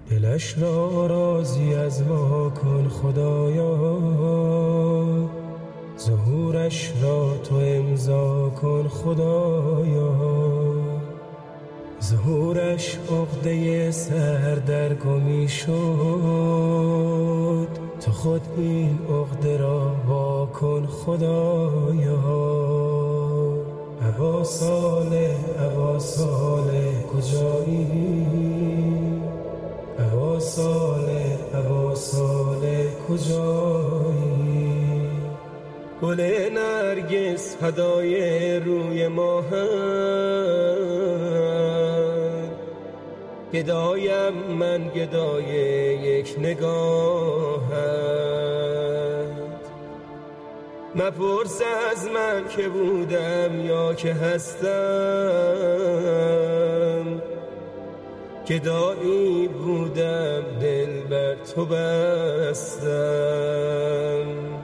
دلش را راضی از ما کن خدایا، ظهورش را تو امضا کن خدایا. ظهورش عقده سردرگمی شد، تو خود این عقده را وا کن خدایا. ابا صالح ابا صالح کجایی؟ ابا صالح ابا صالح کجایی؟ گل نرگس هدای روی ما هم، گدایم من گدای یک نگاهت. مپرس از من که بودم یا که هستم، گدایی بودم دل بر تو بستم.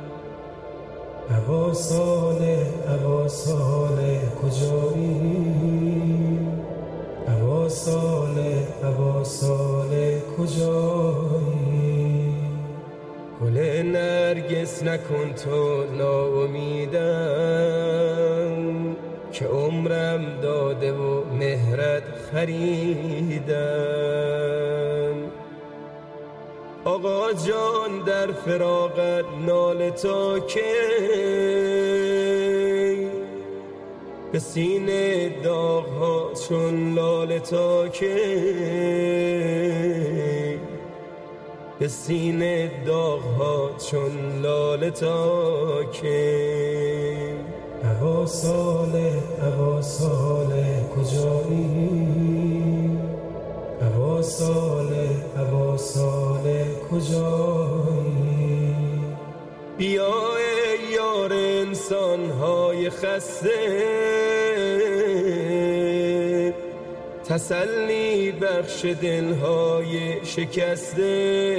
ابا صالح ابا صالح کجایی؟ ابا صالح ابا صالح کجایی؟ گل نرگس نکن تو ناامیدم، که عمرم داده و مهرت خریدم. آقا جان در فراقت ناله تا کی؟ به سینه داغ ها چون لاله تا کی؟ به سینه داغ ها چون لاله تا کی؟ ابا صالح ابا صالح کجایی؟ ابا صالح ابا صالح کجایی؟ بیا ای یار انسان‌های خسته، تسلی بخش دلهای شکسته،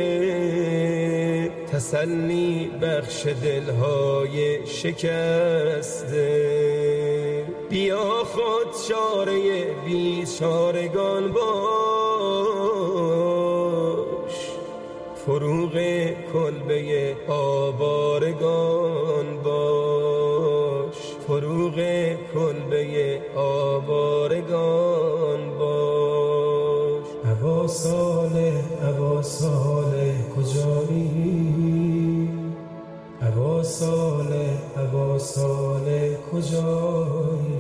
تسلی بخش دلهای شکسته. بیا خود چاره بیچارگان باش، فروغ کلبه آوارگان باش، فروغ کلبه آوارگان باش. ابا صالح ابا صالح کجایی؟ ابا صالح ابا صالح کجایی؟